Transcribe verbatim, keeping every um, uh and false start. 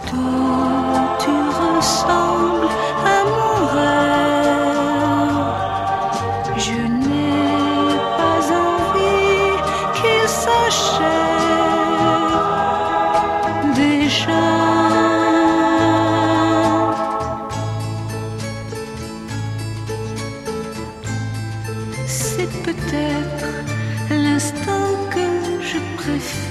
Toi, tu ressembles à mon rêve. Je n'ai pas envie qu'il s'achève déjà. C'est peut-être l'instant que je préfère.